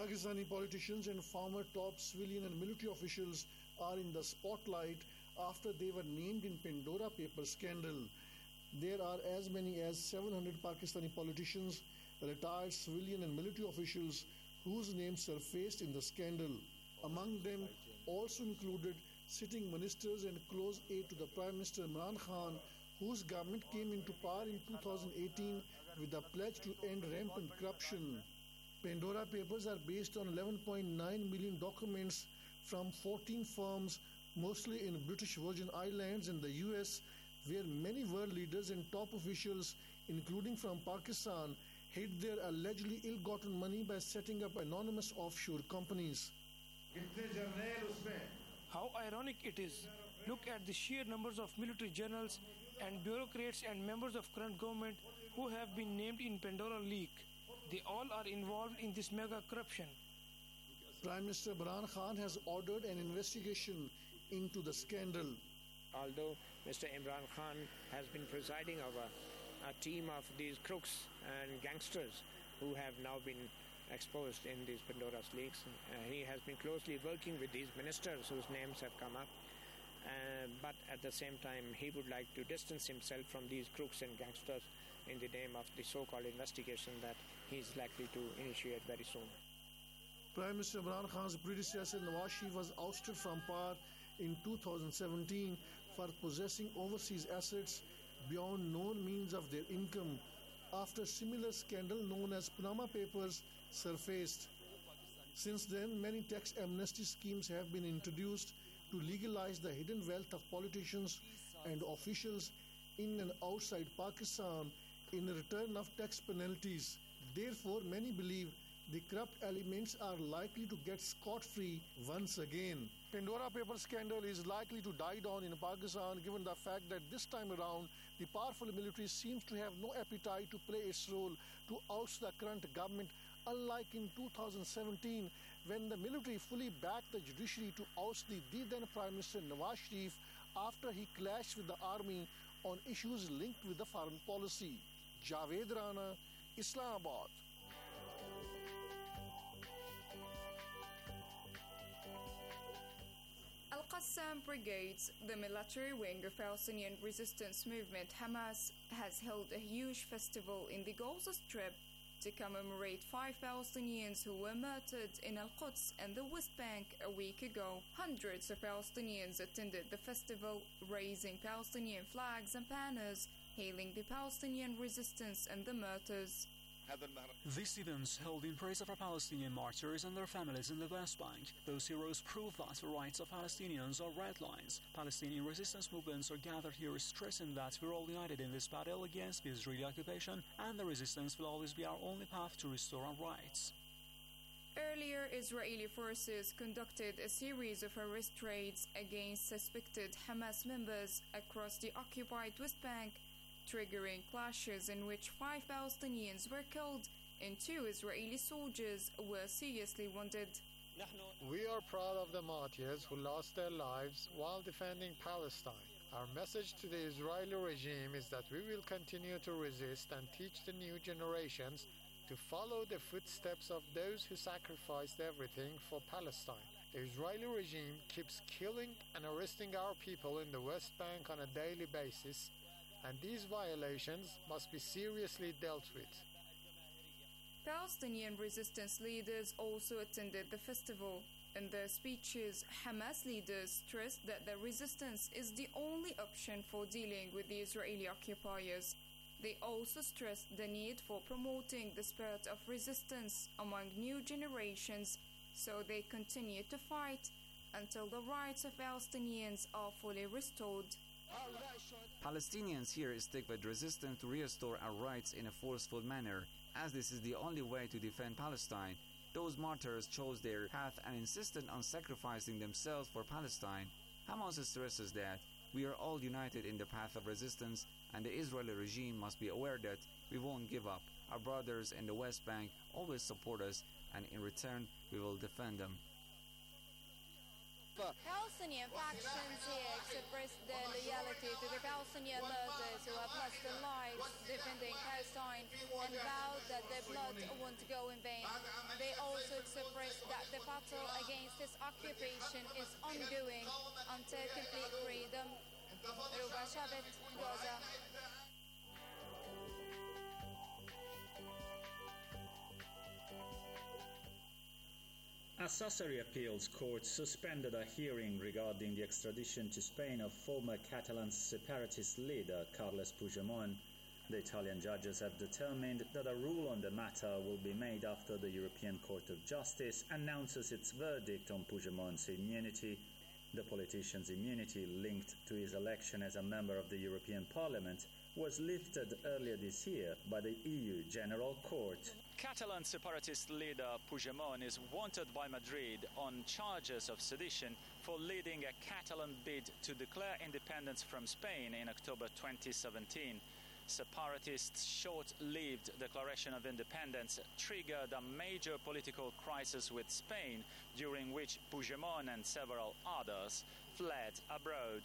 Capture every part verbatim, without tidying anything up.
Pakistani politicians and former top civilian and military officials are in the spotlight after they were named in Pandora Papers scandal. There are as many as seven hundred Pakistani politicians, retired civilian and military officials whose names surfaced in the scandal. Among them also included sitting ministers and close aide to the Prime Minister Imran Khan, whose government came into power in two thousand eighteen with a pledge to end rampant corruption. Pandora Papers are based on eleven point nine million documents from fourteen firms, mostly in British Virgin Islands and the U S, where many world leaders and top officials, including from Pakistan, hid their allegedly ill-gotten money by setting up anonymous offshore companies. How ironic it is. Look at the sheer numbers of military generals and bureaucrats and members of current government who have been named in Pandora leak. They all are involved in this mega corruption. Prime Minister Imran Khan has ordered an investigation into the scandal. Although Mister Imran Khan has been presiding over a team of these crooks and gangsters who have now been exposed in these Pandora's leaks, uh, he has been closely working with these ministers whose names have come up. Uh, but at the same time, he would like to distance himself from these crooks and gangsters in the name of the so-called investigation that he is likely to initiate very soon. Prime Minister Imran Khan's predecessor Nawaz Sharif was ousted from power in two thousand seventeen for possessing overseas assets beyond known means of their income after similar scandal known as Panama Papers surfaced. Since then, many tax amnesty schemes have been introduced to legalize the hidden wealth of politicians and officials in and outside Pakistan in return of tax penalties. Therefore, many believe the corrupt elements are likely to get scot-free once again. Pandora Papers scandal is likely to die down in Pakistan given the fact that this time around the powerful military seems to have no appetite to play its role to oust the current government, unlike in two thousand seventeen when the military fully backed the judiciary to oust the then Prime Minister Nawaz Sharif after he clashed with the army on issues linked with the foreign policy. Javed Rana, Islamabad. Al-Qassam Brigades, the military wing of Palestinian resistance movement Hamas, has held a huge festival in the Gaza Strip to commemorate five Palestinians who were murdered in Al-Quds and the West Bank a week ago. Hundreds of Palestinians attended the festival, raising Palestinian flags and banners, hailing the Palestinian resistance and the martyrs. These events held in praise of our Palestinian martyrs and their families in the West Bank. Those heroes prove that the rights of Palestinians are red lines. Palestinian resistance movements are gathered here stressing that we're all united in this battle against the Israeli occupation, and the resistance will always be our only path to restore our rights. Earlier, Israeli forces conducted a series of arrest raids against suspected Hamas members across the occupied West Bank, triggering clashes in which five Palestinians were killed and two Israeli soldiers were seriously wounded. We are proud of the martyrs who lost their lives while defending Palestine. Our message to the Israeli regime is that we will continue to resist and teach the new generations to follow the footsteps of those who sacrificed everything for Palestine. The Israeli regime keeps killing and arresting our people in the West Bank on a daily basis, and these violations must be seriously dealt with. Palestinian resistance leaders also attended the festival. In their speeches, Hamas leaders stressed that the resistance is the only option for dealing with the Israeli occupiers. They also stressed the need for promoting the spirit of resistance among new generations so they continue to fight until the rights of Palestinians are fully restored. Palestinians here stick with resistance to restore our rights in a forceful manner, as this is the only way to defend Palestine. Those martyrs chose their path and insisted on sacrificing themselves for Palestine. Hamas stresses that we are all united in the path of resistance, and the Israeli regime must be aware that we won't give up. Our brothers in the West Bank always support us, and in return we will defend them. Palestinian factions here expressed their loyalty to the Palestinian martyrs who have lost their lives defending Palestine and vowed that their blood won't go in vain. They also expressed that the battle against this occupation is ongoing until complete freedom. Ruba Shabit, Gaza. A Sassari appeals court suspended a hearing regarding the extradition to Spain of former Catalan separatist leader Carles Puigdemont. The Italian judges have determined that a rule on the matter will be made after the European Court of Justice announces its verdict on Puigdemont's immunity. The politician's immunity linked to his election as a member of the European Parliament was lifted earlier this year by the E U General Court. Catalan separatist leader Puigdemont is wanted by Madrid on charges of sedition for leading a Catalan bid to declare independence from Spain in October twenty seventeen. Separatists' short-lived declaration of independence triggered a major political crisis with Spain, during which Puigdemont and several others fled abroad.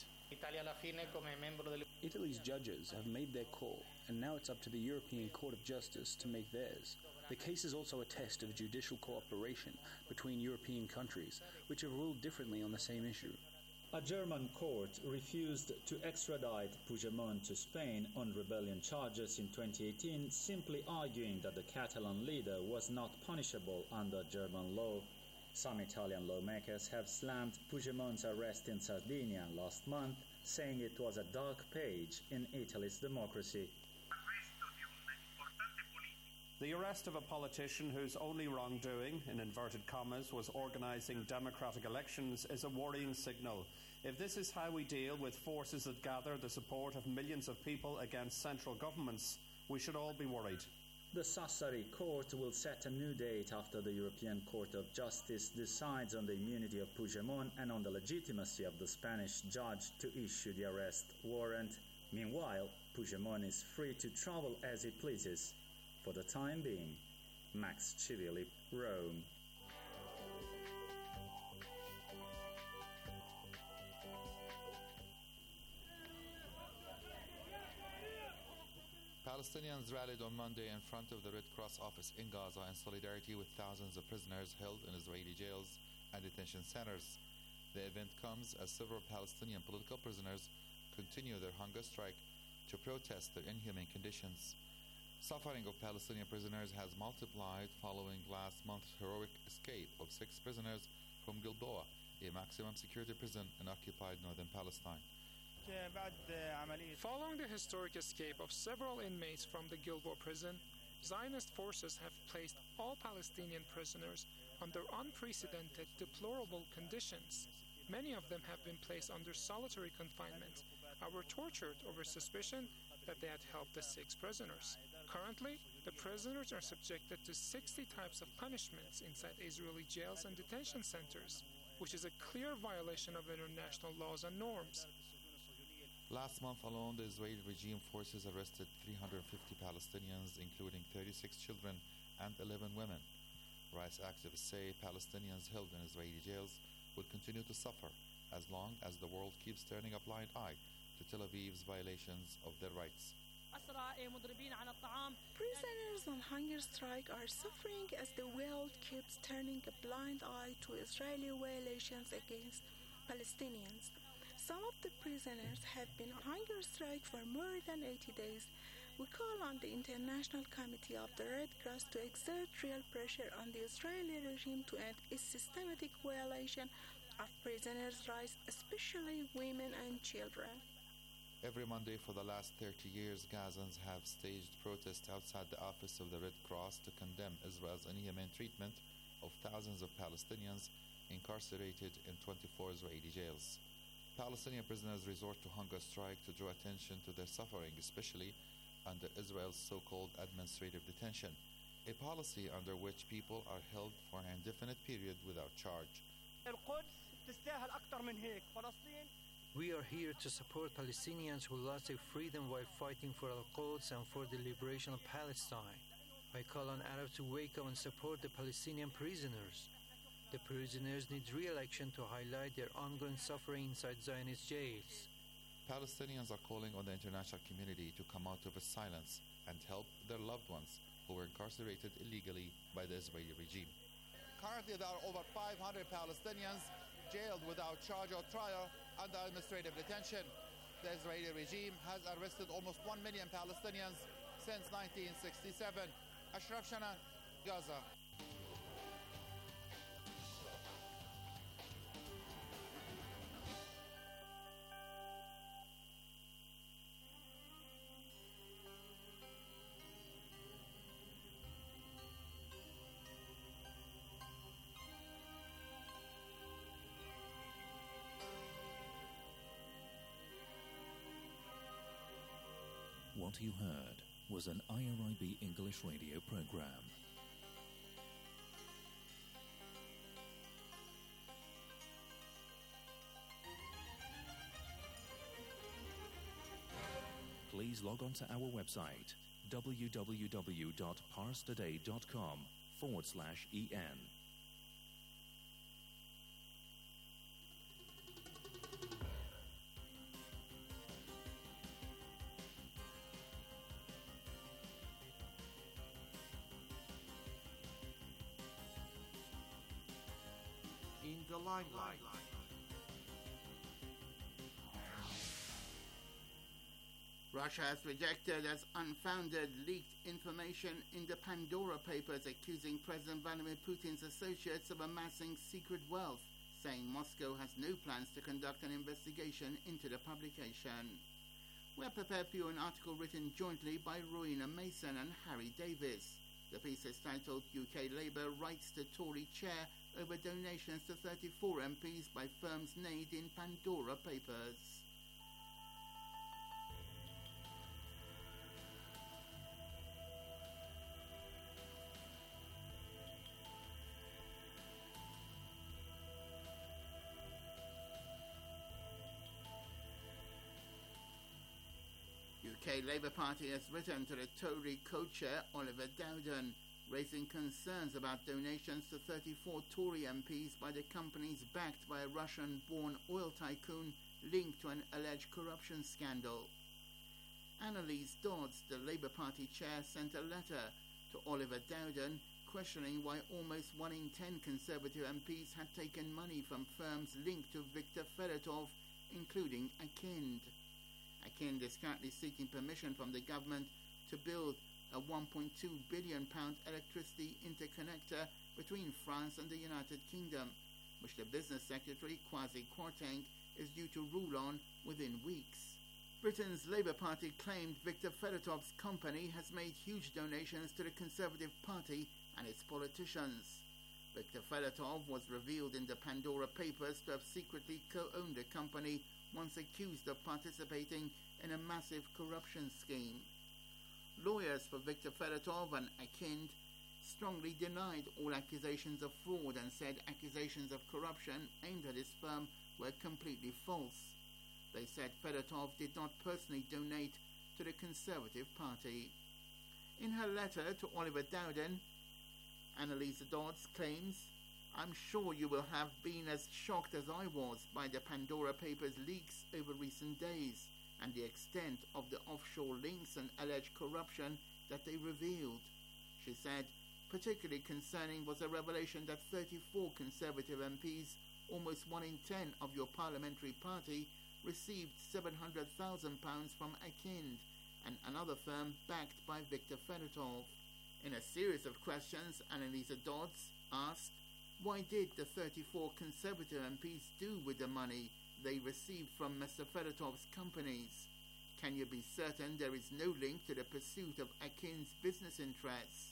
Italy's judges have made their call, and now it's up to the European Court of Justice to make theirs. The case is also a test of judicial cooperation between European countries, which have ruled differently on the same issue. A German court refused to extradite Puigdemont to Spain on rebellion charges in twenty eighteen, simply arguing that the Catalan leader was not punishable under German law. Some Italian lawmakers have slammed Puigdemont's arrest in Sardinia last month, saying it was a dark page in Italy's democracy. The arrest of a politician whose only wrongdoing, in inverted commas, was organising democratic elections is a worrying signal. If this is how we deal with forces that gather the support of millions of people against central governments, we should all be worried. The Sassari court will set a new date after the European Court of Justice decides on the immunity of Puigdemont and on the legitimacy of the Spanish judge to issue the arrest warrant. Meanwhile, Puigdemont is free to travel as he pleases. For the time being, Max Civilli, Rome. Palestinians rallied on Monday in front of the Red Cross office in Gaza in solidarity with thousands of prisoners held in Israeli jails and detention centers. The event comes as several Palestinian political prisoners continue their hunger strike to protest their inhumane conditions. Suffering of Palestinian prisoners has multiplied following last month's heroic escape of six prisoners from Gilboa, a maximum security prison in occupied northern Palestine. Following the historic escape of several inmates from the Gilboa prison, Zionist forces have placed all Palestinian prisoners under unprecedented, deplorable conditions. Many of them have been placed under solitary confinement and were tortured over suspicion that they had helped the six prisoners. Currently, the prisoners are subjected to sixty types of punishments inside Israeli jails and detention centers, which is a clear violation of international laws and norms. Last month alone, the Israeli regime forces arrested three hundred fifty Palestinians, including thirty-six children and eleven women. Rights activists say Palestinians held in Israeli jails will continue to suffer as long as the world keeps turning a blind eye to Tel Aviv's violations of their rights. Prisoners on hunger strike are suffering as the world keeps turning a blind eye to Israeli violations against Palestinians. Some of the prisoners have been on hunger strike for more than eighty days. We call on the International Committee of the Red Cross to exert real pressure on the Israeli regime to end its systematic violation of prisoners' rights, especially women and children. Every Monday for the last thirty years, Gazans have staged protests outside the office of the Red Cross to condemn Israel's inhumane treatment of thousands of Palestinians incarcerated in twenty-four Israeli jails. Palestinian prisoners resort to hunger strike to draw attention to their suffering, especially under Israel's so-called administrative detention, a policy under which people are held for an indefinite period without charge. We are here to support Palestinians who lost their freedom while fighting for Al-Quds and for the liberation of Palestine. I call on Arabs to wake up and support the Palestinian prisoners. The prisoners need re-election to highlight their ongoing suffering inside Zionist jails. Palestinians are calling on the international community to come out of its silence and help their loved ones who were incarcerated illegally by the Israeli regime. Currently, there are over five hundred Palestinians jailed without charge or trial under administrative detention. The Israeli regime has arrested almost one million Palestinians since nineteen sixty-seven. Ashraf Shanan, Gaza. What you heard was an I R I B English radio program. Please log on to our website w w w dot pars today dot com forward slash en. In the limelight. Russia has rejected as unfounded leaked information in the Pandora Papers accusing President Vladimir Putin's associates of amassing secret wealth, saying Moscow has no plans to conduct an investigation into the publication. We have prepared for you an article written jointly by Rowena Mason and Harry Davis. The piece is titled U K Labour Writes to Tory Chair over donations to thirty-four M Ps by firms named in Pandora Papers. U K Labour Party has written to the Tory co-chair Oliver Dowden, raising concerns about donations to thirty-four Tory M Ps by the companies backed by a Russian-born oil tycoon linked to an alleged corruption scandal. Annalise Dodds, the Labour Party chair, sent a letter to Oliver Dowden questioning why almost one in ten Conservative M Ps had taken money from firms linked to Viktor Fedotov, including Akind. Akind is currently seeking permission from the government to build a one point two billion pound electricity interconnector between France and the United Kingdom, which the Business Secretary Kwasi Kwarteng is due to rule on within weeks. Britain's Labour Party claimed Viktor Fedotov's company has made huge donations to the Conservative Party and its politicians. Viktor Fedotov was revealed in the Pandora Papers to have secretly co-owned a company once accused of participating in a massive corruption scheme. Lawyers for Viktor Fedotov and Akind strongly denied all accusations of fraud and said accusations of corruption aimed at his firm were completely false. They said Fedotov did not personally donate to the Conservative Party. In her letter to Oliver Dowden, Annalise Dodds claims, "I'm sure you will have been as shocked as I was by the Pandora Papers leaks over recent days and the extent of the offshore links and alleged corruption that they revealed." She said, particularly concerning was a revelation that thirty-four Conservative M Ps, almost one in ten of your parliamentary party, received seven hundred thousand pounds from Akind, and another firm backed by Viktor Fedotov. In a series of questions, Annalise Dodds asked, why did the thirty-four Conservative M Ps do with the money they received from Mister Fedotov's companies? Can you be certain there is no link to the pursuit of Akind's business interests?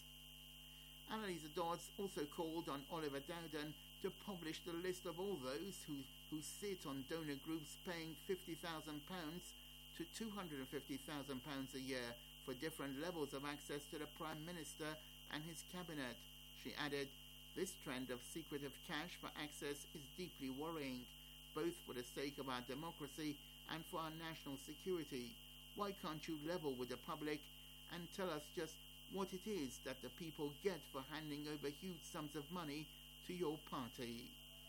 Annalise Dodds also called on Oliver Dowden to publish the list of all those who, who sit on donor groups paying fifty thousand pounds to two hundred fifty thousand pounds a year for different levels of access to the Prime Minister and his cabinet. She added, "This trend of secretive cash for access is deeply worrying, both for the sake of our democracy and for our national security. Why can't you level with the public and tell us just what it is that the people get for handing over huge sums of money to your party.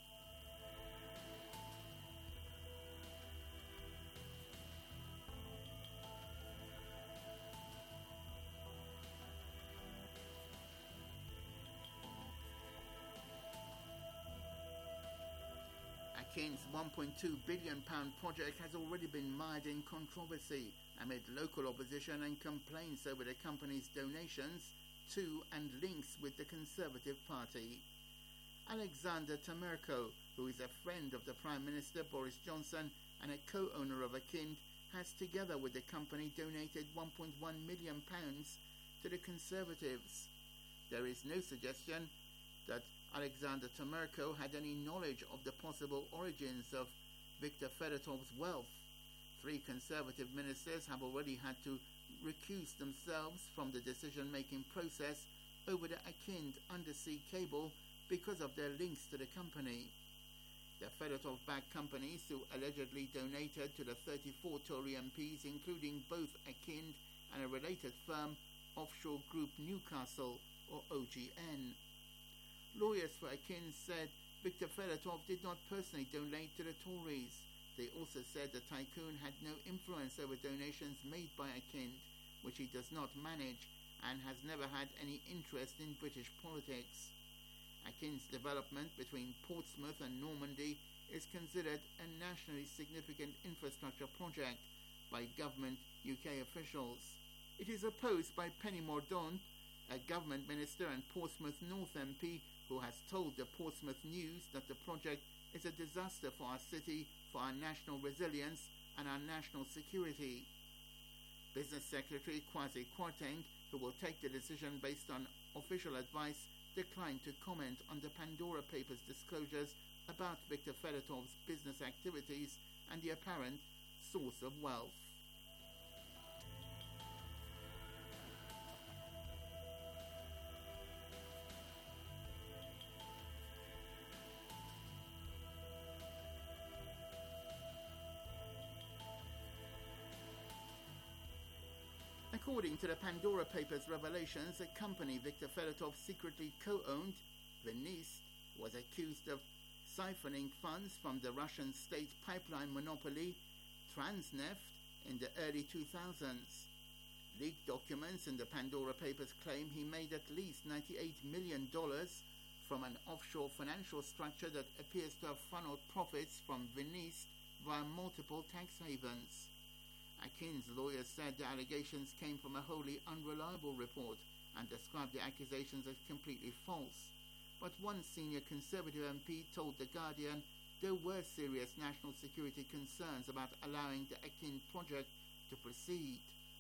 Akin's one point two billion pound project has already been mired in controversy amid local opposition and complaints over the company's donations to and links with the Conservative Party. Alexander Tamerko, who is a friend of the Prime Minister Boris Johnson and a co-owner of Akin, has together with the company donated one point one million pounds to the Conservatives. There is no suggestion that Alexander Tamerko had any knowledge of the possible origins of Viktor Fedotov's wealth. Three Conservative ministers have already had to recuse themselves from the decision-making process over the Akin undersea cable because of their links to the company. The Fedotov-backed companies who allegedly donated to the thirty-four Tory M Ps, including both Akin and a related firm, Offshore Group Newcastle, or O G N. Lawyers for Akin said Viktor Fedotov did not personally donate to the Tories. They also said the tycoon had no influence over donations made by Akin, which he does not manage, and has never had any interest in British politics. Akin's development between Portsmouth and Normandy is considered a nationally significant infrastructure project by government U K officials. It is opposed by Penny Mordaunt, a government minister and Portsmouth North M P, who has told the Portsmouth News that the project is a disaster for our city, for our national resilience and our national security. Business Secretary Kwasi Kwarteng, who will take the decision based on official advice, declined to comment on the Pandora Papers disclosures about Viktor Fedotov's business activities and the apparent source of wealth. According to the Pandora Papers revelations, a company Viktor Fedotov secretly co-owned, Venist, was accused of siphoning funds from the Russian state pipeline monopoly Transneft in the early two thousands. Leaked documents in the Pandora Papers claim he made at least ninety-eight million dollars from an offshore financial structure that appears to have funneled profits from Venist via multiple tax havens. Akin's lawyers said the allegations came from a wholly unreliable report and described the accusations as completely false. But one senior Conservative M P told The Guardian there were serious national security concerns about allowing the Akin project to proceed.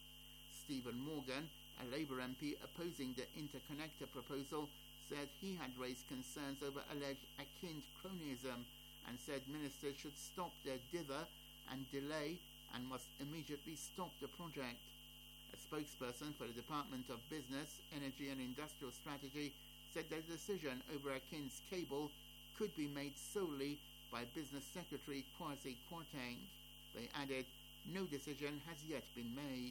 Stephen Morgan, a Labour M P opposing the interconnector proposal, said he had raised concerns over alleged Akin cronyism and said ministers should stop their dither and delay and must immediately stop the project. A spokesperson for the Department of Business, Energy and Industrial Strategy said the decision over Akin's cable could be made solely by Business Secretary Kwasi Kwarteng. They added, no decision has yet been made.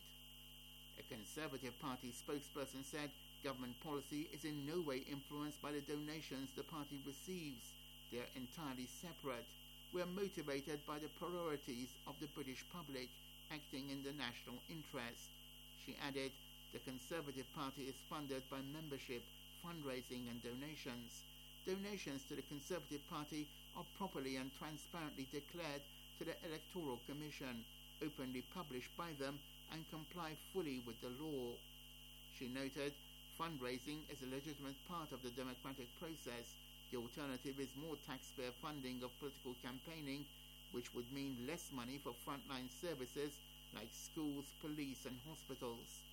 A Conservative Party spokesperson said government policy is in no way influenced by the donations the party receives. They are entirely separate. We are motivated by the priorities of the British public, acting in the national interest. She added, the Conservative Party is funded by membership, fundraising and donations. Donations to the Conservative Party are properly and transparently declared to the Electoral Commission, openly published by them and comply fully with the law. She noted, fundraising is a legitimate part of the democratic process. The alternative is more taxpayer funding of political campaigning, which would mean less money for frontline services like schools, police and hospitals.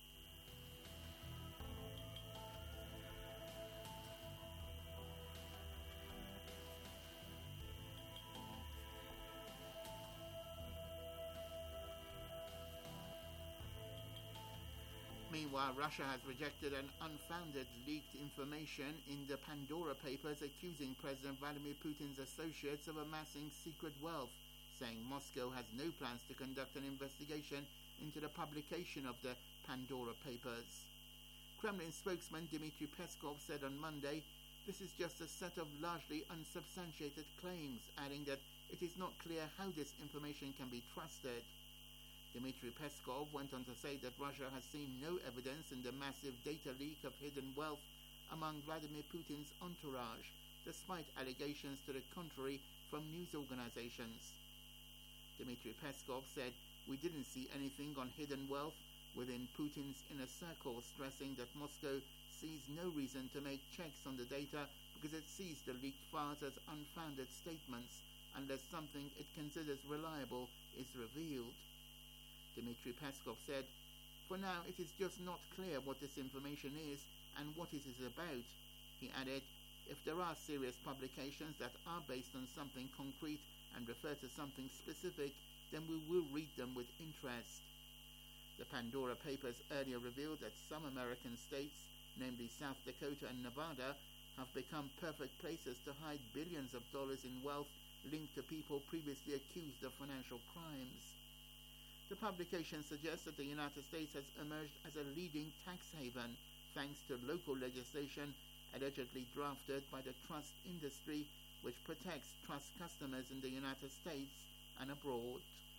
Meanwhile, Russia has rejected an unfounded leaked information in the Pandora Papers accusing President Vladimir Putin's associates of amassing secret wealth, saying Moscow has no plans to conduct an investigation into the publication of the Pandora Papers. Kremlin spokesman Dmitry Peskov said on Monday, "This is just a set of largely unsubstantiated claims," adding that it is not clear how this information can be trusted. Dmitry Peskov went on to say that Russia has seen no evidence in the massive data leak of hidden wealth among Vladimir Putin's entourage, despite allegations to the contrary from news organizations. Dmitry Peskov said, "We didn't see anything on hidden wealth within Putin's inner circle," stressing that Moscow sees no reason to make checks on the data because it sees the leaked files as unfounded statements unless something it considers reliable is revealed. Dmitry Peskov said, "For now, it is just not clear what this information is and what it is about." He added, "If there are serious publications that are based on something concrete and refer to something specific, then we will read them with interest." The Pandora Papers earlier revealed that some American states, namely South Dakota and Nevada, have become perfect places to hide billions of dollars in wealth linked to people previously accused of financial crimes. The publication suggests that the United States has emerged as a leading tax haven thanks to local legislation allegedly drafted by the trust industry, which protects trust customers in the United States and abroad.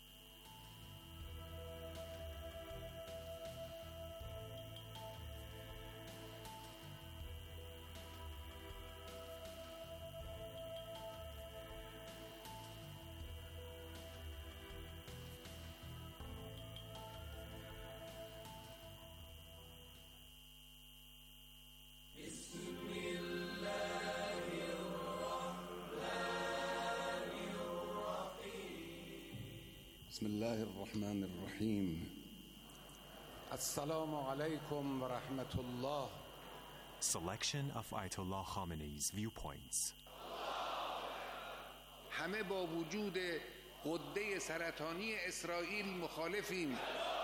بسم الله الرحمن الرحيم السلام عليكم ورحمة الله. Selection of Ayatollah Khamenei's viewpoints. همه با وجود غده سرطانی اسرائیل مخالفیم.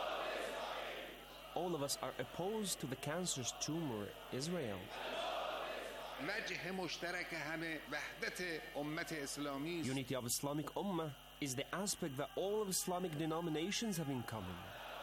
All of us are opposed to the cancerous tumor Israel. وجه مشترک همه وحدت امت اسلامی. Unity of Islamic Ummah is the aspect that all of Islamic denominations have in common.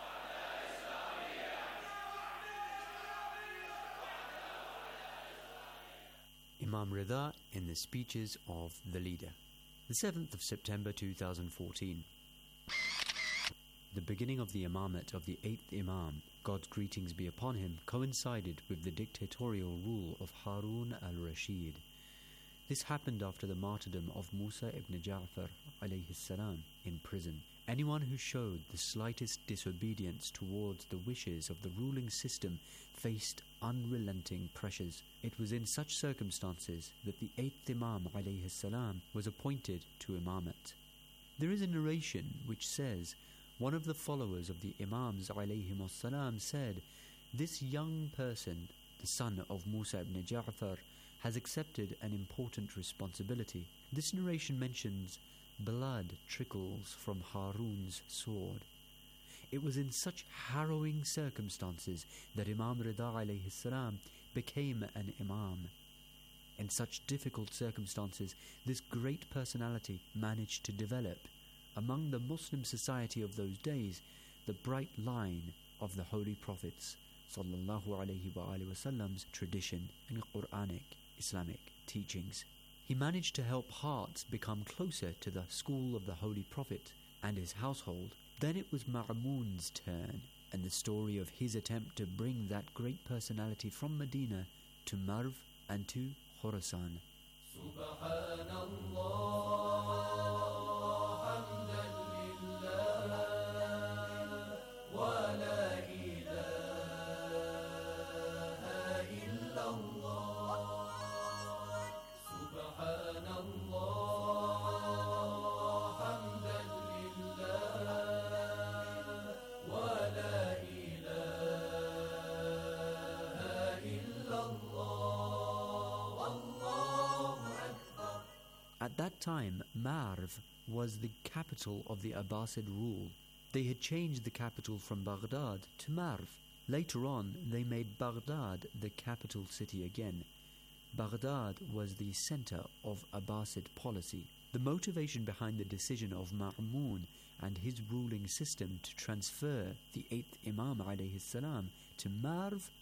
Imam Rida in the speeches of the leader. The seventh of September two thousand fourteen. The beginning of the imamate of the eighth Imam, God's greetings be upon him, coincided with the dictatorial rule of Harun al-Rashid. This happened after the martyrdom of Musa ibn Ja'far alayhi salam in prison. Anyone who showed the slightest disobedience towards the wishes of the ruling system faced unrelenting pressures. It was in such circumstances that the eighth Imam alayhi salam was appointed to imamate. There is a narration which says, one of the followers of the Imams alayhim salam said, "This young person, the son of Musa ibn Ja'far, has accepted an important responsibility." This narration mentions blood trickles from Harun's sword. It was in such harrowing circumstances that Imam Rida alayhi salam became an imam. In such difficult circumstances, this great personality managed to develop, among the Muslim society of those days, the bright line of the Holy Prophets sallallahu alayhi wa alayhi wasallam's tradition and Quranic Islamic teachings. He managed to help hearts become closer to the school of the Holy Prophet and his household. Then it was Ma'mun's turn, and the story of his attempt to bring that great personality from Medina to Marv and to Khorasan. At that time, Marv was the capital of the Abbasid rule. They had changed the capital from Baghdad to Marv. Later on, they made Baghdad the capital city again. Baghdad was the center of Abbasid policy. The motivation behind the decision of Ma'mun and his ruling system to transfer the eighth Imam alayhi salam to Marv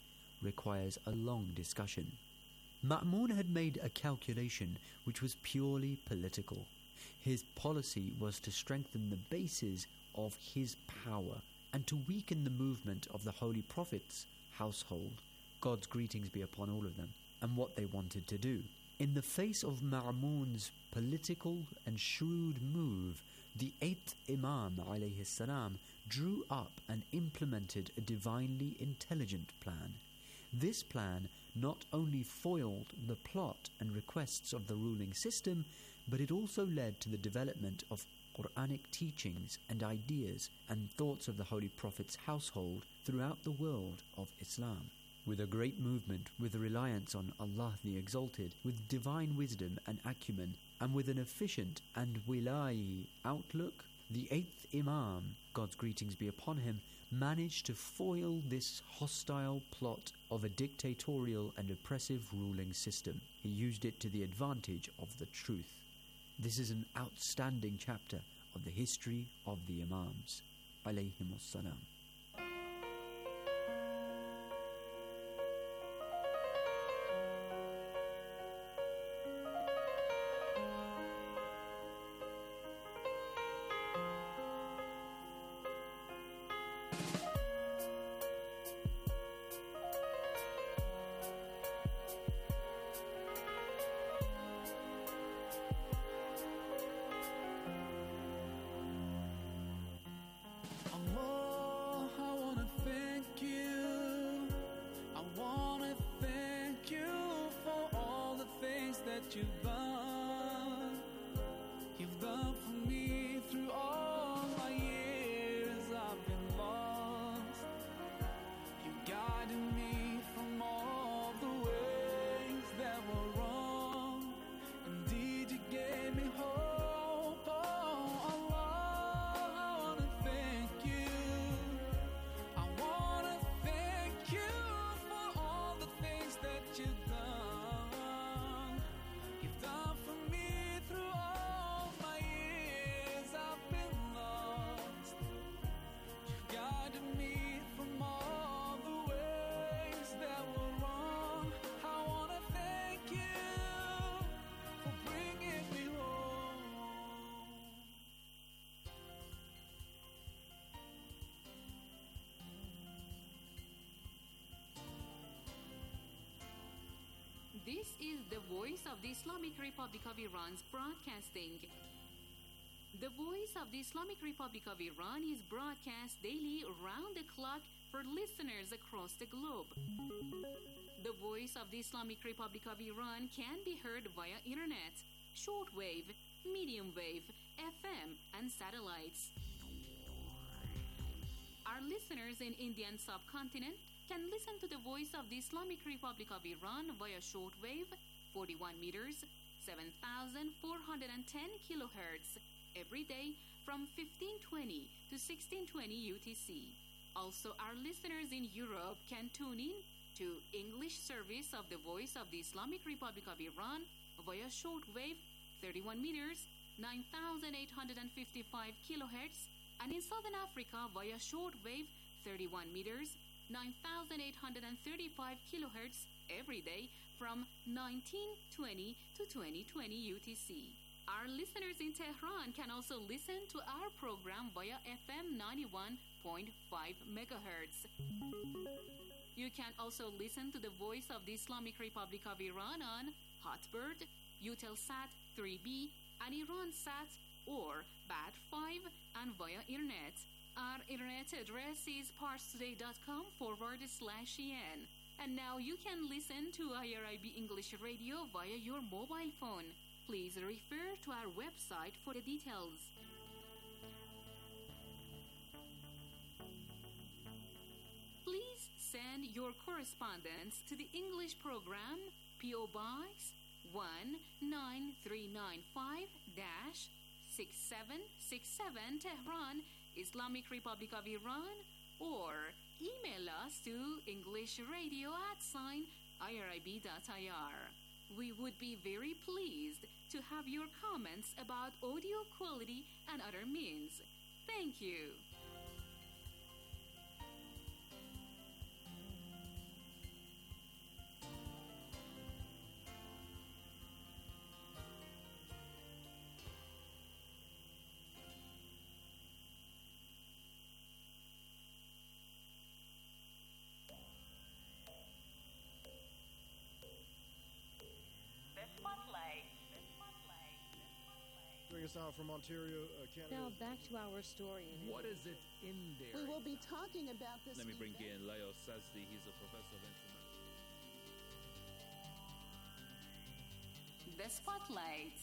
requires a long discussion. Ma'mun had made a calculation which was purely political. His policy was to strengthen the bases of his power and to weaken the movement of the Holy Prophet's household, God's greetings be upon all of them, and what they wanted to do. In the face of Ma'mun's political and shrewd move, the eighth Imam alayhi salam drew up and implemented a divinely intelligent plan. This plan not only foiled the plot and requests of the ruling system, but it also led to the development of Quranic teachings and ideas and thoughts of the Holy Prophet's household throughout the world of Islam. With a great movement, with a reliance on Allah the Exalted, with divine wisdom and acumen, and with an efficient and wilayi outlook, the eighth Imam, God's greetings be upon him, managed to foil this hostile plot of a dictatorial and oppressive ruling system. He used it to the advantage of the truth. This is an outstanding chapter of the history of the Imams, alayhimus salam. You've done, you've done for me through all my years. I've been lost. You guided me from all the ways that were wrong. Indeed, you gave me hope. Oh, Allah, I wanna thank you. I wanna thank you for all the things that you've done. This is the voice of the Islamic Republic of Iran's broadcasting. The voice of the Islamic Republic of Iran is broadcast daily around the clock for listeners across the globe. The voice of the Islamic Republic of Iran can be heard via internet, shortwave, medium wave, F M, and satellites. Our listeners in Indian subcontinent can listen to the voice of the Islamic Republic of Iran via shortwave, forty-one meters, seven thousand four hundred ten kilohertz, every day from fifteen twenty to sixteen twenty U T C. Also, our listeners in Europe can tune in to English service of the voice of the Islamic Republic of Iran via shortwave, thirty-one meters, nine thousand eight hundred fifty-five kilohertz, and in Southern Africa via shortwave, thirty-one meters, nine thousand eight hundred thirty-five kilohertz every day from nineteen twenty to twenty twenty U T C. Our listeners in Tehran can also listen to our program via F M ninety-one point five megahertz. You can also listen to the voice of the Islamic Republic of Iran on Hotbird, Eutelsat three B, and IranSat or Bat five, and via internet. Our internet address is parstoday.com forward slash en. And now you can listen to I R I B English Radio via your mobile phone. Please refer to our website for the details. Please send your correspondence to the English program, P O Box one nine three nine five six seven six seven, Tehran, Islamic Republic of Iran, or email us to englishradio at sign irib.ir. We would be very pleased to have your comments about audio quality and other means. Thank you. joining us now from Ontario, uh, Canada. Now back to our story. What is it in there? We will be talking about this. Let me bring event. in Leo Sazdi. He's a professor of informatics. The Spotlight.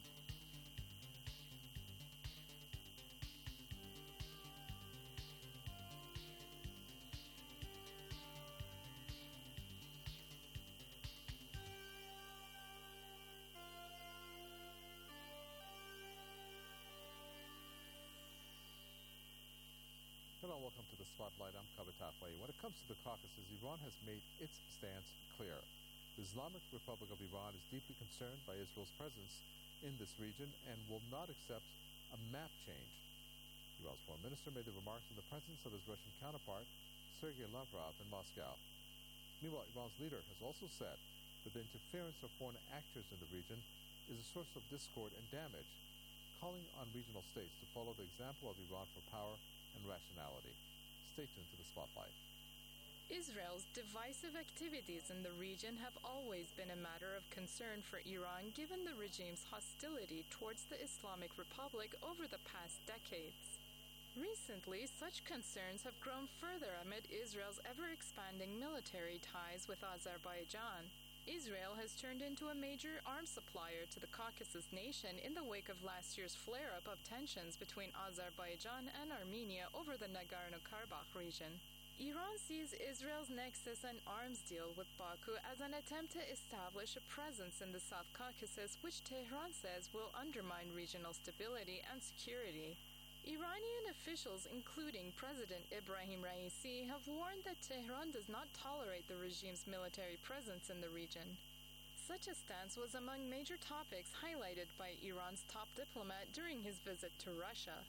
Hello, welcome to the Spotlight. I'm Kavit Afai. When it comes to the Caucasus, Iran has made its stance clear. The Islamic Republic of Iran is deeply concerned by Israel's presence in this region and will not accept a map change. Iran's foreign minister made the remarks in the presence of his Russian counterpart, Sergei Lavrov, in Moscow. Meanwhile, Iran's leader has also said that the interference of foreign actors in the region is a source of discord and damage, calling on regional states to follow the example of Iran for power and rationality. Stay tuned to the Spotlight. Israel's divisive activities in the region have always been a matter of concern for Iran, given the regime's hostility towards the Islamic Republic over the past decades. Recently, such concerns have grown further amid Israel's ever-expanding military ties with Azerbaijan. Israel has turned into a major arms supplier to the Caucasus nation in the wake of last year's flare-up of tensions between Azerbaijan and Armenia over the Nagorno-Karabakh region. Iran sees Israel's nexus and arms deal with Baku as an attempt to establish a presence in the South Caucasus, which Tehran says will undermine regional stability and security. Iranian officials, including President Ibrahim Raisi, have warned that Tehran does not tolerate the regime's military presence in the region. Such a stance was among major topics highlighted by Iran's top diplomat during his visit to Russia.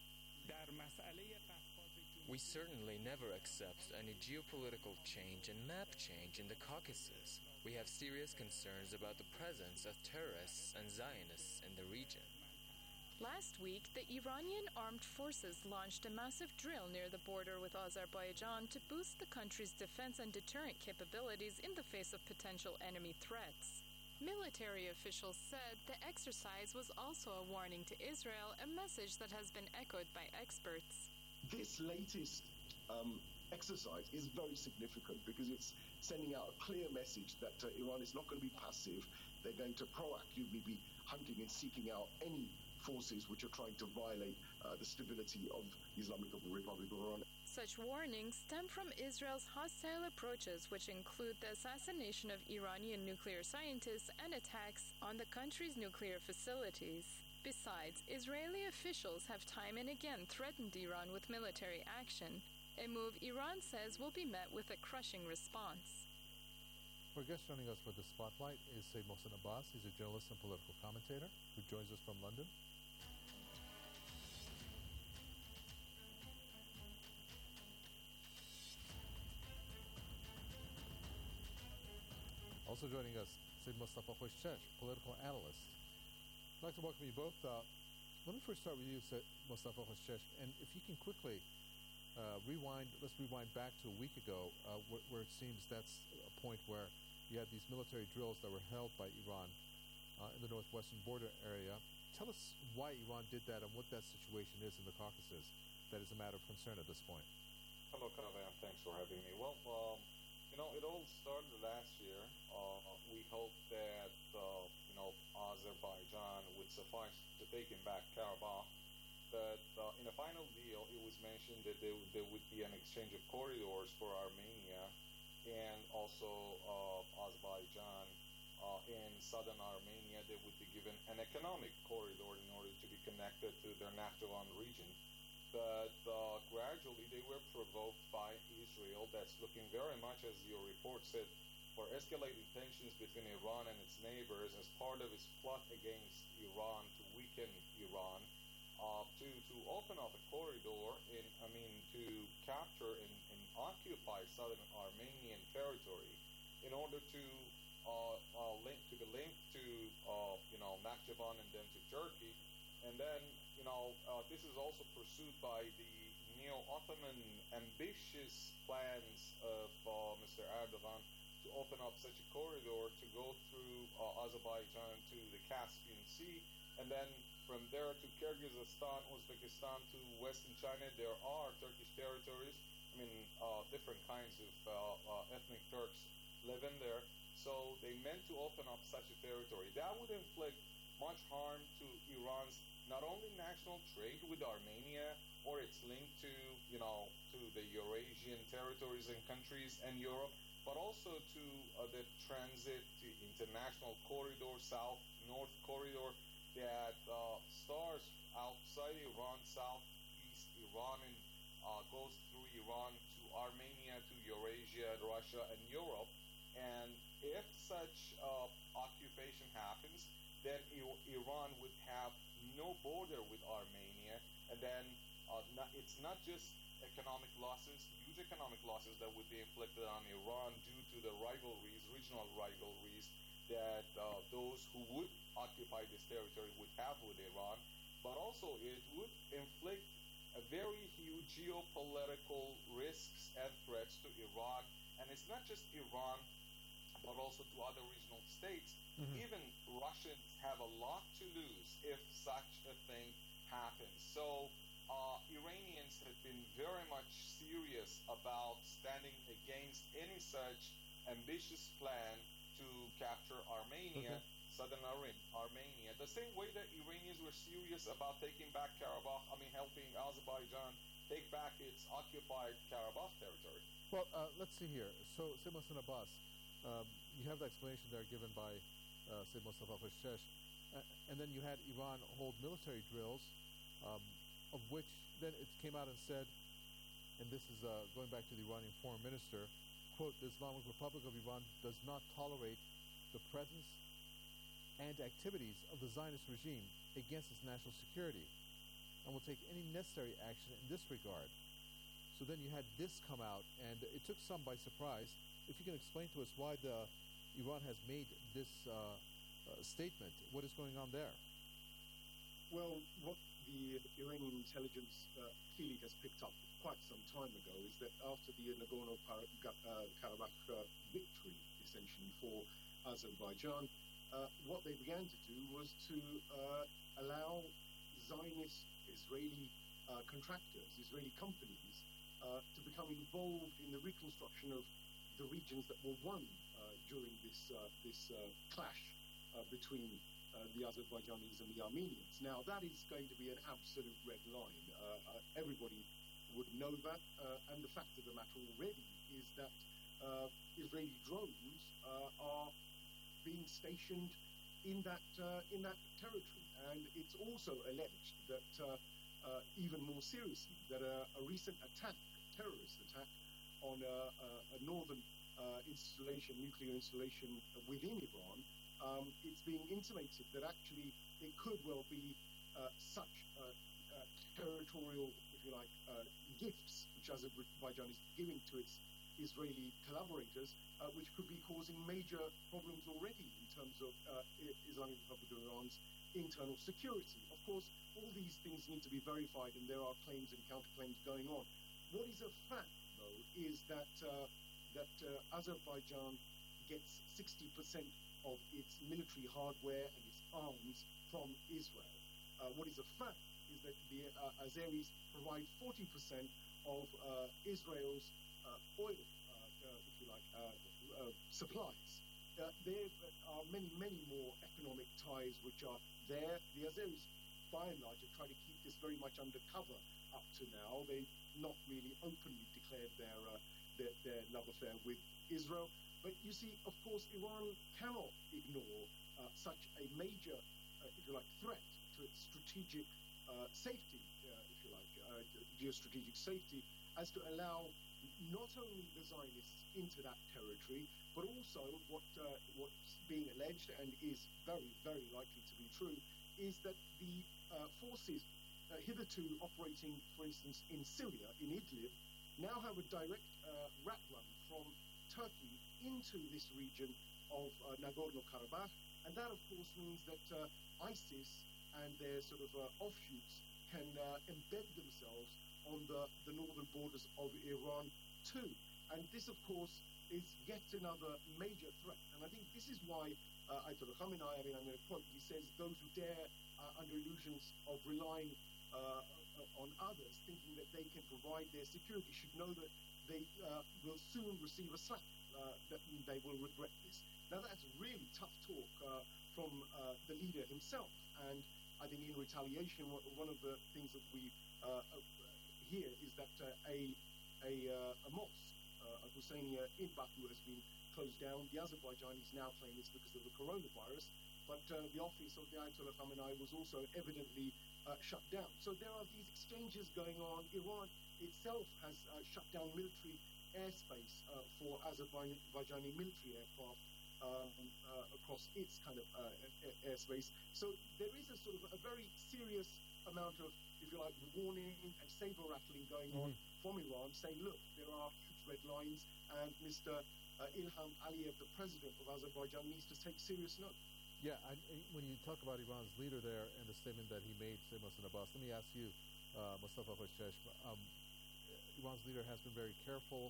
We certainly never accept any geopolitical change and map change in the Caucasus. We have serious concerns about the presence of terrorists and Zionists in the region. Last week, the Iranian armed forces launched a massive drill near the border with Azerbaijan to boost the country's defense and deterrent capabilities in the face of potential enemy threats. Military officials said the exercise was also a warning to Israel, a message that has been echoed by experts. This latest um, exercise is very significant because it's sending out a clear message that uh, Iran is not going to be passive. They're going to proactively be hunting and seeking out any forces which are trying to violate uh, the stability of the Islamic Republic of Iran. Such warnings stem from Israel's hostile approaches, which include the assassination of Iranian nuclear scientists and attacks on the country's nuclear facilities. Besides, Israeli officials have time and again threatened Iran with military action, a move Iran says will be met with a crushing response. Our guest joining us for the Spotlight is Sayyid Mohsen Abbas. He's a journalist and political commentator who joins us from London. Also joining us, Sayyid Mustafa Khoshchesh, political analyst. I'd like to welcome you both. Uh, let me first start with you, Sayyid Mustafa Khoshchesh, and if you can quickly uh, rewind, let's rewind back to a week ago, uh, where, where it seems that's a point where you had these military drills that were held by Iran uh, in the northwestern border area. Tell us why Iran did that and what that situation is in the Caucasus that is a matter of concern at this point. Hello, Kaveh, thanks for having me. Well, um, you know, it all started last year. Uh, we hoped that, uh, you know, Azerbaijan would suffice to taking back Karabakh. But uh, in a final deal, it was mentioned that there, there would be an exchange of corridors for Armenia and also uh, Azerbaijan. Uh, in southern Armenia, they would be given an economic corridor in order to be connected to their Nakhchivan region. But uh, gradually they were provoked by Israel, that's looking very much, as your report said, for escalating tensions between Iran and its neighbors as part of its plot against Iran to weaken Iran, uh, to, to open up a corridor, in, I mean, to capture and, and occupy southern Armenian territory in order to uh, uh, link to be linked to, uh, you know, Nakhchivan and then to Turkey. And then, you know, uh, this is also pursued by the neo-Ottoman ambitious plans of uh, Mister Erdogan to open up such a corridor to go through uh, Azerbaijan to the Caspian Sea and then from there to Kyrgyzstan, Uzbekistan to Western China, there are Turkish territories. I mean, uh, different kinds of uh, uh, ethnic Turks live in there. So they meant to open up such a territory. That would inflict much harm to Iran's not only national trade with Armenia or its link to, you know, to the Eurasian territories and countries and Europe, but also to uh, the transit to international corridor, south-north corridor that uh, starts outside Iran, southeast Iran, and uh, goes through Iran to Armenia, to Eurasia, Russia, and Europe. And if such uh, occupation happens, then I- Iran would have no border with Armenia, and then uh, not, it's not just economic losses, huge economic losses that would be inflicted on Iran due to the rivalries, regional rivalries that uh, those who would occupy this territory would have with Iran, but also it would inflict a very huge geopolitical risks and threats to Iran. And it's not just Iran, but also to other regional states. Mm-hmm. Even Russians have a lot to lose if such a thing happens. So uh, Iranians have been very much serious about standing against any such ambitious plan to capture Armenia, okay. southern Armenia, the same way that Iranians were serious about taking back Karabakh, I mean helping Azerbaijan take back its occupied Karabakh territory. Well, uh, let's see here. So, Sayyid Mohsen Abbas, um, you have the explanation there given by uh, Sayyid Mustafa Khoshesh, uh, and then you had Iran hold military drills, um, of which then it came out and said, and this is uh, going back to the Iranian foreign minister, quote, the Islamic Republic of Iran does not tolerate the presence and activities of the Zionist regime against its national security and will take any necessary action in this regard. So then you had this come out, and it took some by surprise. If you can explain to us why the Iran has made this uh, uh, statement, what is going on there? Well, what the Iranian intelligence uh, clearly has picked up quite some time ago is that after the Nagorno-Karabakh uh, victory, essentially, for Azerbaijan, uh, what they began to do was to uh, allow Zionist Israeli uh, contractors, Israeli companies, uh, to become involved in the reconstruction of the regions that were won uh, during this uh, this uh, clash uh, between uh, the Azerbaijanis and the Armenians. Now, that is going to be an absolute red line. Uh, uh, everybody would know that, uh, and the fact of the matter already is that uh, Israeli drones uh, are being stationed in that uh, in that territory, and it's also alleged that uh, uh, even more seriously that a, a recent attack, terrorist attack, on a, a, a northern uh, installation, nuclear installation within Iran, um, it's being intimated that actually it could well be uh, such uh, uh, territorial, if you like, uh, gifts which Azerbaijan is giving to its Israeli collaborators, uh, which could be causing major problems already in terms of uh, Islamic Republic of Iran's internal security. Of course, all these things need to be verified, and there are claims and counterclaims going on. What is a fact, though, is that uh, that uh, Azerbaijan gets sixty percent of its military hardware and its arms from Israel. Uh, what is a fact is that the uh, Azeris provide forty percent of uh, Israel's uh, oil, uh, uh, if you like, uh, uh, supplies. Uh, there are many, many more economic ties which are there. The Azeris, by and large, have tried to keep this very much undercover up to now. They've not really openly declared their, uh, their, their love affair with Israel. But you see, of course, Iran cannot ignore uh, such a major, uh, if you like, threat to its strategic uh, safety, uh, if you like, uh, geostrategic safety, as to allow not only the Zionists into that territory, but also what uh, what's being alleged and is very, very likely to be true, is that the uh, forces uh, hitherto operating, for instance, in Syria, in Idlib, now have a direct uh, rat run from Turkey into this region of uh, Nagorno-Karabakh, and that, of course, means that uh, ISIS and their sort of uh, offshoots can uh, embed themselves on the, the northern borders of Iran too. And this, of course, is yet another major threat. And I think this is why uh, Ayatollah Khamenei, I mean, I'm going to quote, he says, those who dare uh, under illusions of relying uh, on others, thinking that they can provide their security, should know that they uh, will soon receive a slap, uh, that they will regret this. Now, that's really tough talk uh, from uh, the leader himself, and I think in retaliation, one of the things that we uh, hear is that uh, a, a, uh, a mosque, uh, a Husseiniya in Baku, has been closed down. The Azerbaijanis now claim it's because of the coronavirus, but uh, the office of the Ayatollah Khamenei was also evidently uh, shut down. So there are these exchanges going on. Iran itself has uh, shut down military airspace uh, for Azerbaijani military aircraft um, uh, across its kind of uh, airspace. So there is a sort of a very serious amount of, if you like, warning and saber rattling going mm-hmm. on from Iran, saying, look, there are huge red lines, and Mister Uh, Ilham Aliyev, the president of Azerbaijan, needs to take serious note. Yeah, I, when you talk about Iran's leader there and the statement that he made, say Mohsen Abbas, let me ask you, uh, Mustafa Khoshcheshm, um, Iran's leader has been very careful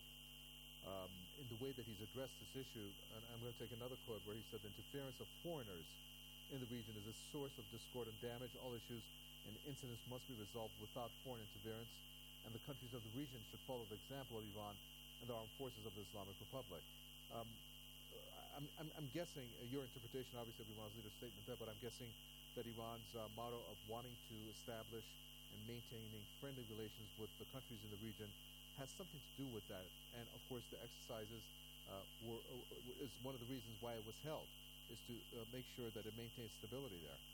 um, in the way that he's addressed this issue, and I'm going to take another quote where he said, the interference of foreigners in the region is a source of discord and damage. All issues and incidents must be resolved without foreign interference, and the countries of the region should follow the example of Iran and the armed forces of the Islamic Republic. Um, I'm, I'm, I'm guessing, uh, your interpretation obviously of Iran's leader's statement there, but I'm guessing that Iran's uh, motto of wanting to establish and maintaining friendly relations with the countries in the region has something to do with that. And of course the exercises uh, were, uh, is one of the reasons why it was held, is to uh, make sure that it maintains stability there.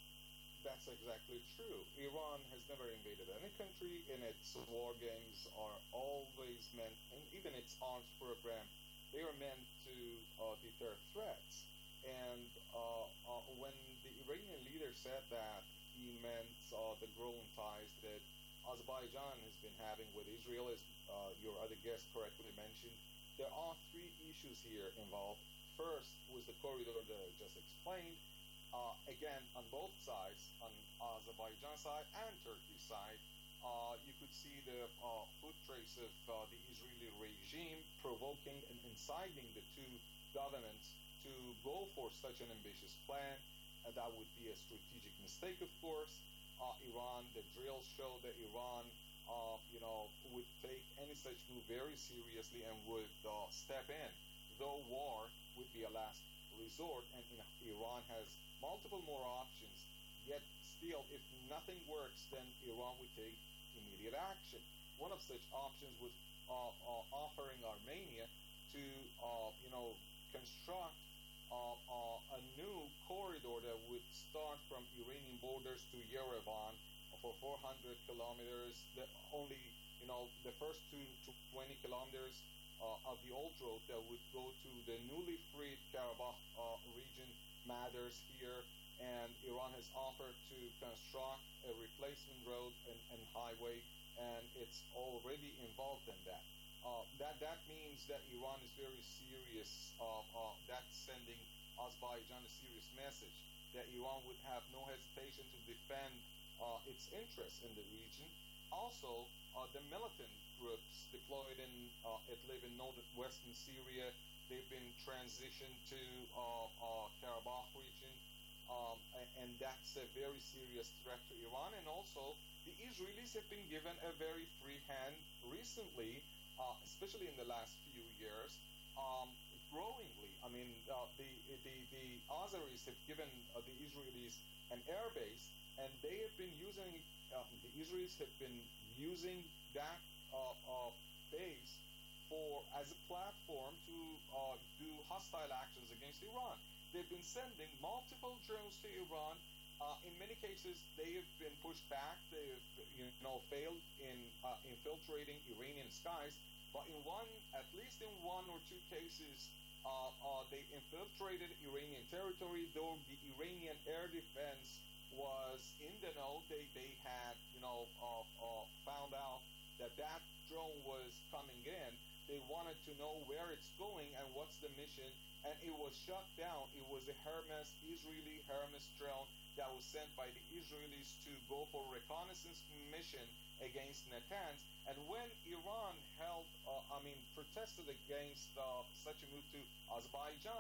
That's exactly true. Iran has never invaded any country, and its war games are always meant, and even its arms program, they are meant to uh, deter threats. And uh, uh, when the Iranian leader said that, he meant uh, the growing ties that Azerbaijan has been having with Israel, as uh, your other guest correctly mentioned. There are three issues here involved. First was the corridor that I just explained. Uh, again, on both sides, on Azerbaijan side and Turkey side, uh, you could see the uh, foot trace of uh, the Israeli regime provoking and inciting the two governments to go for such an ambitious plan. Uh, that would be a strategic mistake, of course. Uh, Iran, the drills show that Iran, uh, you know, would take any such move very seriously and would uh, step in, though war would be a last resort, and you know, Iran has multiple more options, yet still, if nothing works, then Iran would take immediate action. One of such options was uh, uh, offering Armenia to, uh, you know, construct uh, uh, a new corridor that would start from Iranian borders to Yerevan for four hundred kilometers. The only, you know, the first two to twenty kilometers uh, of the old road that would go to the newly freed Karabakh uh, region matters here, and Iran has offered to construct a replacement road and, and highway, and it's already involved in that. Uh, that that means that Iran is very serious. Uh, uh, that's sending Azerbaijan a serious message that Iran would have no hesitation to defend uh, its interests in the region. Also, uh, the militant groups deployed in uh, Idlib in northwestern Syria, they've been transitioned to uh, uh, Karabakh region, um, and, and that's a very serious threat to Iran. And also, the Israelis have been given a very free hand recently, uh, especially in the last few years, um, growingly. I mean, uh, the, the, the Azeris have given uh, the Israelis an air base, and they have been using, uh, the Israelis have been using that uh, uh, base for as a platform to uh, do hostile actions against Iran. They've been sending multiple drones to Iran. Uh, in many cases, they have been pushed back. They've, you know, failed in uh, infiltrating Iranian skies. But in one, at least in one or two cases, uh, uh, they infiltrated Iranian territory. Though the Iranian air defense was in the know, they they had, you know, uh, uh, found out that that drone was coming in. They wanted to know where it's going and what's the mission, and it was shut down. It was a Hermes, Israeli Hermes drone that was sent by the Israelis to go for reconnaissance mission against Natanz. And when Iran held, uh, I mean, protested against uh, such a move to Azerbaijan,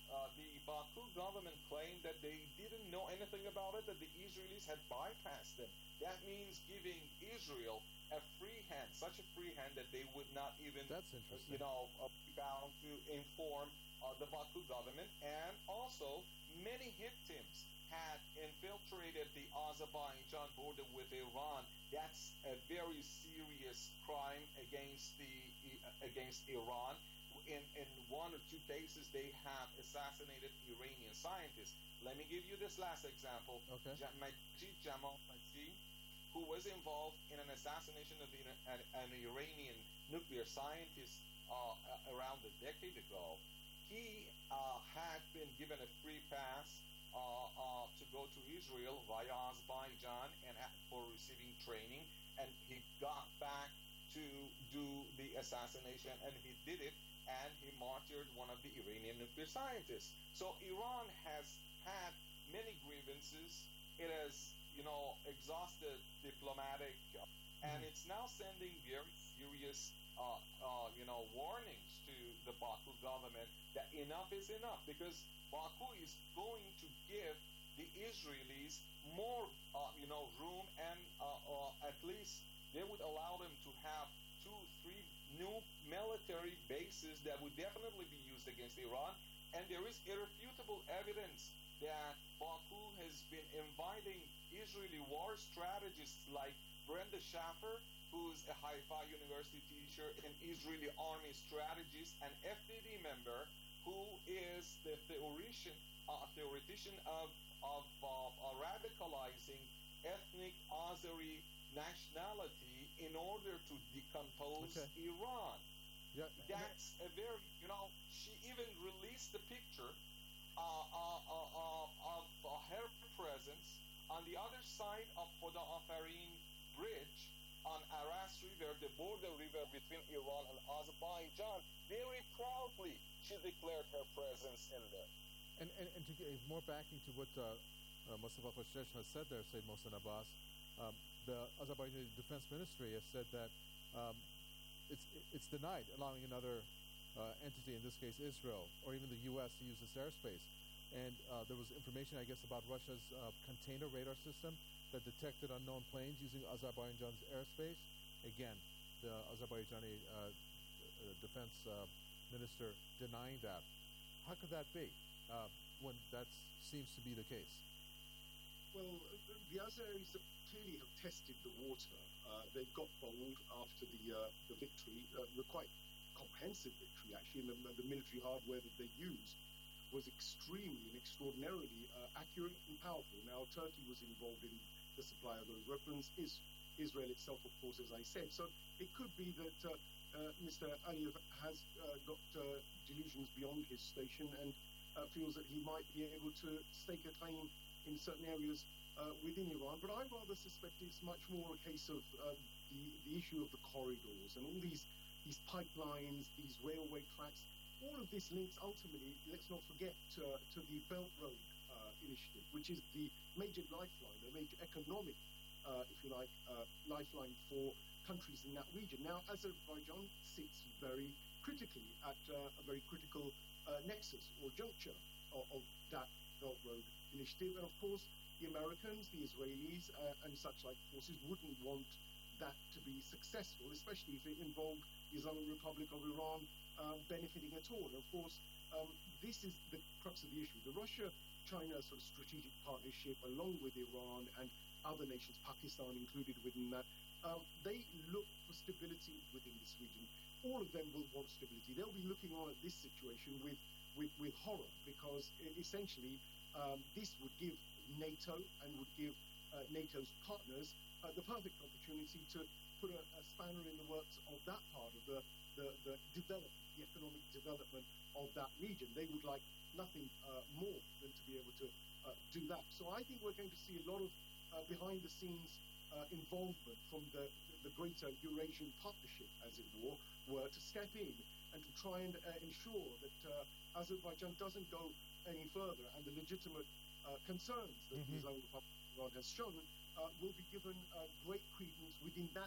uh, the Baku government claimed that they didn't know anything about it, that the Israelis had bypassed them. That means giving Israel a free hand, such a free hand that they would not even, That's interesting. you know, uh, be bound to inform uh, the Baku government. And also, many victims had infiltrated the Azerbaijan border with Iran. That's a very serious crime against the uh, against Iran. In, in one or two cases, they have assassinated Iranian scientists. Let me give you this last example. Okay. Ja- Majid Jamal Fazzi, who was involved in an assassination of the, an, an Iranian nuclear scientist uh, around a decade ago, he uh, had been given a free pass uh, uh, to go to Israel via Azerbaijan and uh, for receiving training, and he got back to do the assassination, and he did it, and he martyred one of the Iranian nuclear scientists. So Iran has had many grievances. It has, you know, exhausted diplomatic, uh, and it's now sending very serious, uh, uh, you know, warnings to the Baku government that enough is enough, because Baku is going to give the Israelis more, uh, you know, room, and uh, uh, at least they would allow them to have two, three new military bases that would definitely be used against Iran. And there is irrefutable evidence that Baku has been inviting Israeli war strategists like Brenda Schaffer, who's a Haifa University teacher, an Israeli army strategist, an F D D member, who is the theoretician, uh, theoretician of, of uh, radicalizing ethnic Azeri nationality in order to decompose Okay. Iran. Yeah. That's a very, you know, she even released the picture uh, uh, uh, uh, of uh, her presence on the other side of Khoda Afarin Bridge on Aras River, the border river between Iran and Azerbaijan. Very proudly, she declared her presence in there. And, and, and to give more backing to what uh, uh, Mustafa Khoshesh has said there, Sayyid Mohsen Abbas, um, the Azerbaijani Defense Ministry has said that um, it's it's denied allowing another uh, entity, in this case Israel, or even the U S to use this airspace. And uh, there was information, I guess, about Russia's uh, container radar system that detected unknown planes using Azerbaijan's airspace. Again, the Azerbaijani uh, defense uh, minister denying that. How could that be uh, when that seems to be the case? Well, the Azeris have clearly have tested the water. Uh, they've got bold after the uh, the victory, uh, the quite comprehensive victory actually, and the, the military hardware that they used was extremely and extraordinarily uh, accurate and powerful. Now, Turkey was involved in the supply of those weapons, is Israel itself, of course, as I said. So it could be that uh, uh, Mister Aliyev has uh, got uh, delusions beyond his station and uh, feels that he might be able to stake a claim in certain areas uh, within Iran. But I rather suspect it's much more a case of uh, the, the issue of the corridors and all these, these pipelines, these railway tracks. All of this links ultimately, let's not forget, uh, to the Belt Road uh, initiative, which is the major lifeline, the major economic, uh, if you like, uh, lifeline for countries in that region. Now, Azerbaijan sits very critically at uh, a very critical uh, nexus or juncture of, of that Belt Road initiative. And of course, the Americans, the Israelis, uh, and such like forces wouldn't want that to be successful, especially if it involved the Islamic Republic of Iran uh, benefiting at all. And of course, um, this is the crux of the issue. The Russia-China sort of strategic partnership, along with Iran and other nations, Pakistan included within that, um, they look for stability within this region. All of them will want stability. They'll be looking on at this situation with, with, with horror, because essentially um, this would give NATO and would give uh, NATO's partners uh, the perfect opportunity to put a, a spanner in the works of that part of the, the, the development, the economic development of that region. They would like nothing uh, more than to be able to uh, do that. So I think we're going to see a lot of uh, behind-the-scenes uh, involvement from the, the greater Eurasian partnership, as it were, were to step in and to try and uh, ensure that uh, Azerbaijan doesn't go any further, and the legitimate uh, concerns that mm-hmm. the Islamic Republic of Iran has shown uh, will be given uh, great credence within that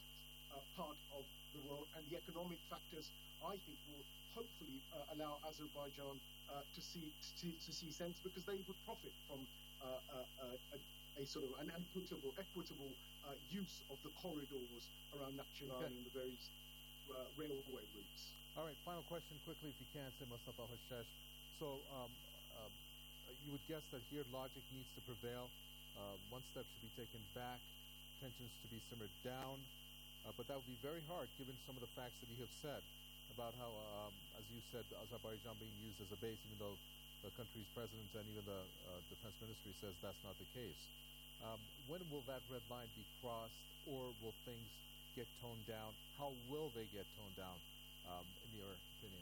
uh, part of the world, and the economic factors, I think, will hopefully uh, allow Azerbaijan uh, to see to, to see sense, because they would profit from uh, uh, uh, a, a sort of an equitable equitable uh, use of the corridors around Nakhchivan Okay. and the various uh, railway routes. All right, final question quickly, if you can, say Mustafa Hashesh. So um, um, you would guess that here logic needs to prevail. Uh, one step should be taken back, tensions to be simmered down. Uh, but that would be very hard given some of the facts that you have said about how, um, as you said, Azerbaijan being used as a base, even though the country's president and even the uh, defense ministry says that's not the case. Um, when will that red line be crossed, or will things get toned down? How will they get toned down, um, in your opinion?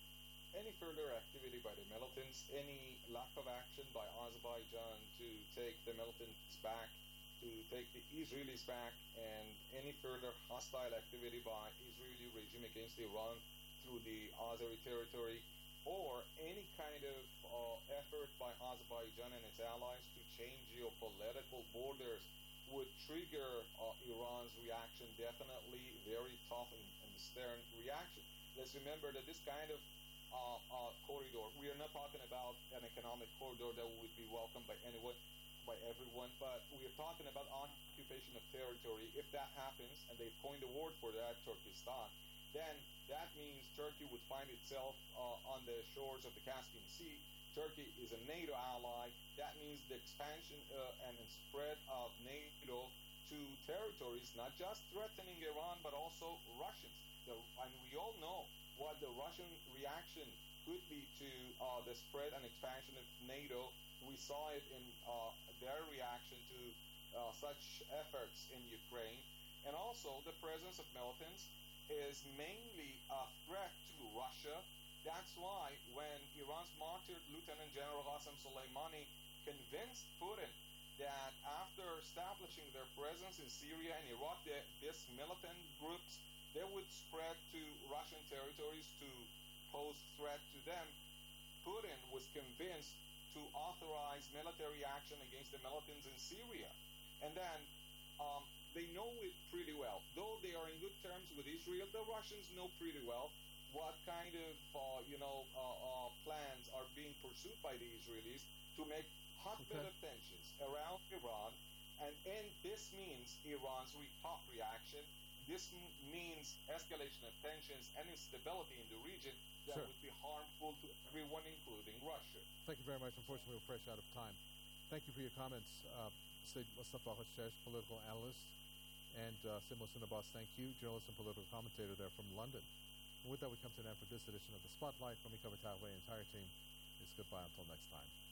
Any further activity by the militants, any lack of action by Azerbaijan to take the militants back, to take the Israelis back, and any further hostile activity by Israeli regime against Iran through the Azeri territory, or any kind of uh, effort by Azerbaijan and its allies to change geopolitical borders would trigger uh, Iran's reaction, definitely very tough and, and stern reaction. Let's remember that this kind of uh, uh, corridor, we are not talking about an economic corridor that would be welcomed by anyone, by everyone, but we are talking about occupation of territory. If that happens, and they've coined a word for that, Turkestan, then that means Turkey would find itself uh, on the shores of the Caspian Sea. Turkey is a NATO ally. That means the expansion uh, and spread of NATO to territories, not just threatening Iran, but also Russians. The, and we all know what the Russian reaction could be to uh, the spread and expansion of NATO. We saw it in uh, their reaction to uh, such efforts in Ukraine. And also the presence of militants is mainly a threat to Russia. That's why when Iran's martyred Lieutenant General Qasem Soleimani convinced Putin that after establishing their presence in Syria and Iraq, that these militant groups, they would spread to Russian territories to pose threat to them, Putin was convinced to authorize military action against the militants in Syria. And then um, they know it pretty well. Though they are in good terms with Israel, the Russians know pretty well what kind of, uh, you know, uh, uh, plans are being pursued by the Israelis to make hotbed Okay. of tensions around Iran. And, and this means Iran's re- tough reaction. This m- means escalation of tensions and instability in the region that Sure. would be harmful to everyone, including Russia. Thank you very much. Unfortunately, we're fresh out of time. Thank you for your comments, uh, Sayyid Mustafa Hashesh, political analyst, and uh, Sayyid Mohsin Abbas, thank you, journalist and political commentator there from London. And with that, we come to an end for this edition of The Spotlight. From me, Kavitahwe, and the entire team, it's goodbye until next time.